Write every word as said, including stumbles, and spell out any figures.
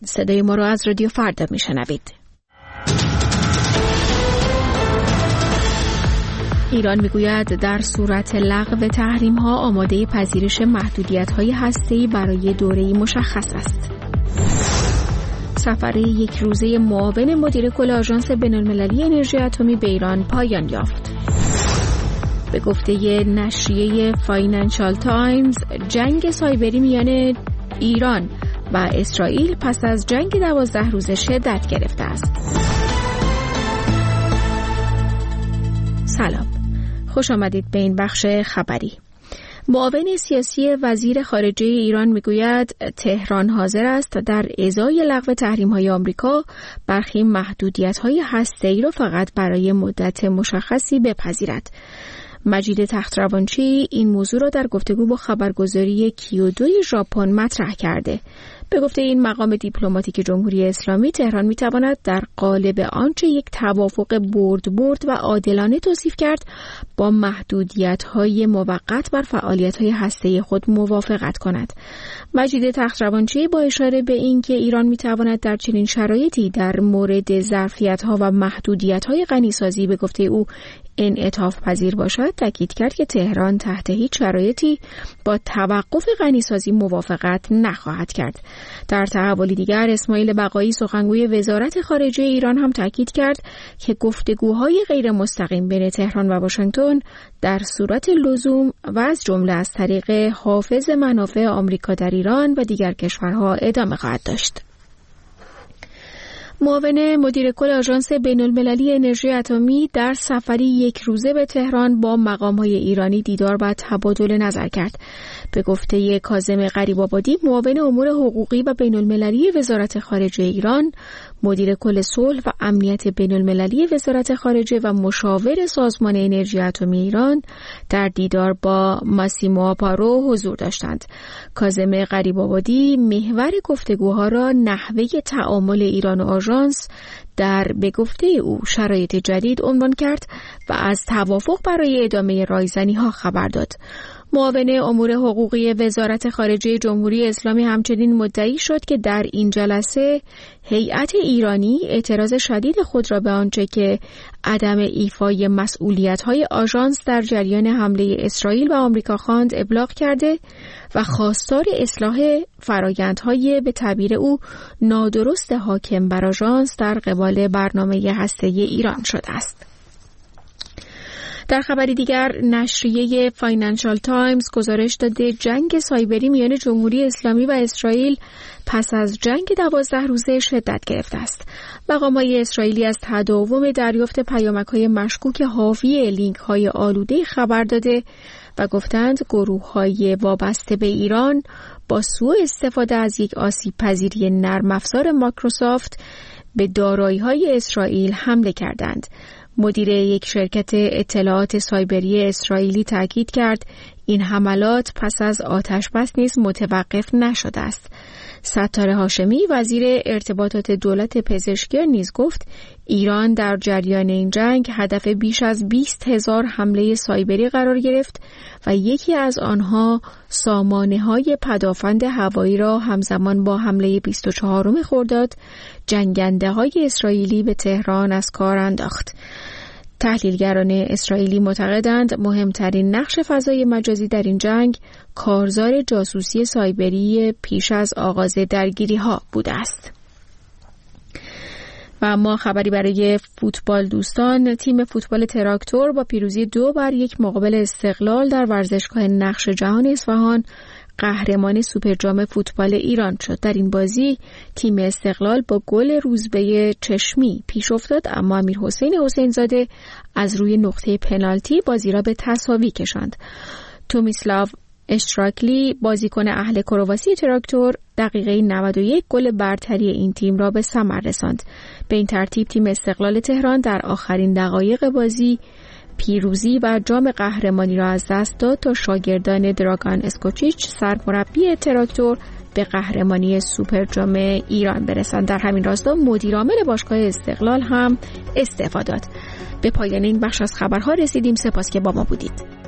صدای ما را از رادیو فردا میشنوید. ایران میگوید در صورت لغو تحریم‌ها آماده پذیرش محدودیت‌های هسته‌ای برای دوره‌ای مشخص است. سفر یک روزه معاون مدیر کل آژانس بین‌المللی انرژی اتمی به ایران پایان یافت. به گفته نشریه فاینانشال تایمز، جنگ سایبری میان ایران و اسرائیل پس از جنگ دوازده روزه شدت گرفته است. سلام، خوش آمدید به این بخش خبری. معاون سیاسی وزیر خارجه ایران میگوید تهران حاضر است در ازای لغو تحریم‌های آمریکا برخی محدودیت‌های هسته‌ای را فقط برای مدت مشخصی بپذیرد. مجید تختروانچی این موضوع را در گفتگو با خبرگزاری کیودو ژاپن مطرح کرده. به گفته این مقام دیپلماتیک جمهوری اسلامی، تهران میتواند در قالب آنچه یک توافق برد برد و عادلانه توصیف کرد با محدودیت‌های موقت بر فعالیت‌های هسته‌ای خود موافقت کند. مجید تختروانچی با اشاره به اینکه ایران میتواند در چنین شرایطی در مورد ظرفیت‌ها و محدودیت‌های غنیسازی به گفته او انعطاف پذیر باشد، تاکید کرد که تهران تحت هیچ شرایطی با توقف غنیسازی موافقت نخواهد کرد. در تحولی دیگر، اسماعیل بقایی سخنگوی وزارت خارجه ایران هم تاکید کرد که گفتگوهای غیر مستقیم بین تهران و واشنگتن در صورت لزوم و از جمله از طریق حافظ منافع آمریکا در ایران و دیگر کشورها ادامه خواهد داشت. معاون مدیر کل آژانس بین‌المللی انرژی اتمی در سفری یک روزه به تهران با مقام‌های ایرانی دیدار و تبادل نظر کرد. به گفته کاظم غریب‌آبادی، معاون امور حقوقی و بین‌المللی وزارت خارجه ایران، مدیر کل صلح و امنیت بین‌المللی وزارت خارجه و مشاور سازمان انرژی اتمی ایران در دیدار با ماسیمو آپارو حضور داشتند. کاظم غریب‌آبادی محور گفتگوها را نحوه تعامل ایران و آژانس در به گفته او شرایط جدید عنوان کرد و از توافق برای ادامه رایزنی‌ها خبر داد. معاون امور حقوقی وزارت خارجه جمهوری اسلامی همچنین مدعی شد که در این جلسه هیئت ایرانی اعتراض شدید خود را به آنچه که عدم ایفای مسئولیت‌های آژانس در جریان حمله اسرائیل و آمریکا خواند ابلاغ کرده و خواستار اصلاح فرآیندهای به تعبیر او نادرست حاکم بر آژانس در قبال برنامه هسته‌ای ایران شده است. در خبری دیگر، نشریه فاینانشال تایمز گزارش داده جنگ سایبری میان جمهوری اسلامی و اسرائیل پس از جنگ دوازده روزه شدت گرفته است. مقام‌های اسرائیلی از تداوم دریافت پیامک‌های مشکوک حاوی لینک‌های آلوده خبر داده و گفتند گروه‌های وابسته به ایران با سوء استفاده از یک آسیب پذیری نرم افزار مایکروسافت به دارایی‌های اسرائیل حمله کردند. مدیر یک شرکت اطلاعات سایبری اسرائیلی تاکید کرد این حملات پس از آتش‌بس نیز متوقف نشده است. ستار هاشمی وزیر ارتباطات دولت پزشکیان نیز گفت ایران در جریان این جنگ هدف بیش از بیست هزار حمله سایبری قرار گرفت و یکی از آنها سامانه‌های پدافند هوایی را همزمان با حمله بیست و چهارم خرداد جنگنده‌های اسرائیلی به تهران از کار انداخت. تحلیلگران اسرائیلی معتقدند مهمترین نقش فضای مجازی در این جنگ کارزار جاسوسی سایبری پیش از آغاز درگیری‌ها بوده است. و اما خبری برای فوتبال دوستان، تیم فوتبال تراکتور با پیروزی دو بر یک مقابل استقلال در ورزشگاه نقش جهان اصفهان قهرمان سوپر جام فوتبال ایران شد. در این بازی تیم استقلال با گل روزبه چشمی پیش افتاد، اما امیرحسین حسینزاده از روی نقطه پنالتی بازی را به تساوی کشاند. تومیسلاو اشتراکلی بازیکن اهل کرواسی تراکتور دقیقه نود و یک گل برتری این تیم را به ثمر رساند. به این ترتیب تیم استقلال تهران در آخرین دقایق بازی پیروزی و جام قهرمانی را از دست داد تا شاگردان دراگان اسکوچیچ سرمربی تراکتور به قهرمانی سوپر جام ایران برسند. در همین راستا مدیر عامل باشگاه استقلال هم استعفا داد. به پایان این بخش از خبرها رسیدیم. سپاس که با ما بودید.